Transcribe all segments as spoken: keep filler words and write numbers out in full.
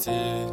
بیتی.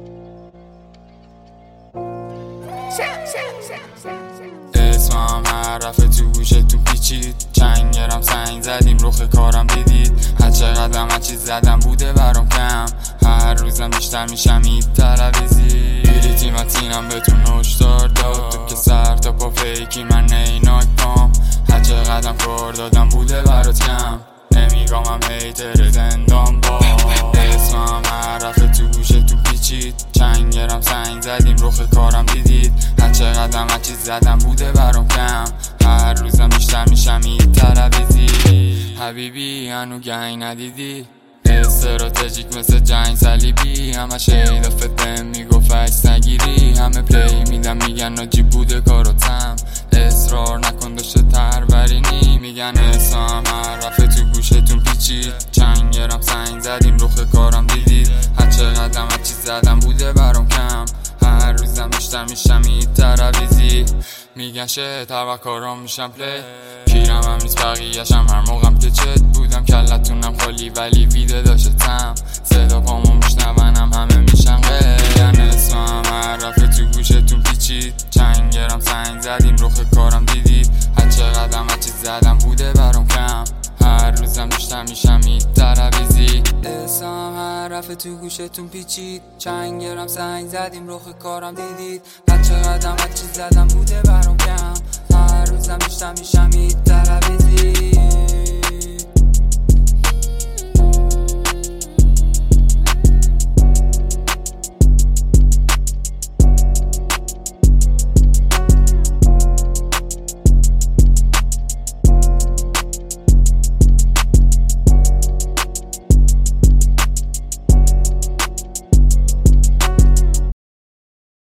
اسمم هر رفت تو گوشتون پیچید، چنگرم سنگ زدیم رخ کارم دیدید. هر چقدرم هر چیز زدم بوده برام کم، هر روزم بیشتر میشم این تلویزی. بیلیتی متینم بهتون هشدار داد، تو که سر تا پا فیکی من نیناک پام. هر چقدرم کار دادم بوده برات کم، نمیگامم هیتر زندان با. اسمم هر رفت تو گوشتون پیچید، چنگرم سنگ زدیم رخ کارم دیدید. هر چقدرم هر چیز زدم بوده برام کم، هر روزم بیشتر میشم این تلویزی. حبیبی هنو گنگ ندیدی، استراتژیک مثل جنگ صلیبی. همه شیدا فتن میگفت عکس نگیری، همه پلی میدن میگن ناجی بوده کاراتم. اصرار نکن داشته ترورینی، میگن اسمم هر رفت تو گوشتون پیچید، چنگرم سنگ زدیم رخ کارم دیدید. هر چقدرم هر چیز زدم بوده برام کم، هر روزم بیشتر میشم این ترویزی. میگن شت هر کارام میشم پلی، کیرم هم نیست بقیه‌شم هر موقعم که چت بودم. کلتونم خالی ولی ویده داشتم، صدا پامو میشنونم همه میشن غیر. میگن اسمم هر رفت تو گوشتون پیچید، چنگرم سنگ زدیم رخ کارم دیدید. هر چقدرم هر چیز زدم بوده برام کم، هر روزم بیشتر میشم این تلویزی. اسمم هر رفت تو گوشتون پیچید، چنگرم سنگ زدیم رخ کارم دیدید. هر چقدرم هر چیز زدم بوده برام کم، هر روزم بیشتر میشم این تلویزی.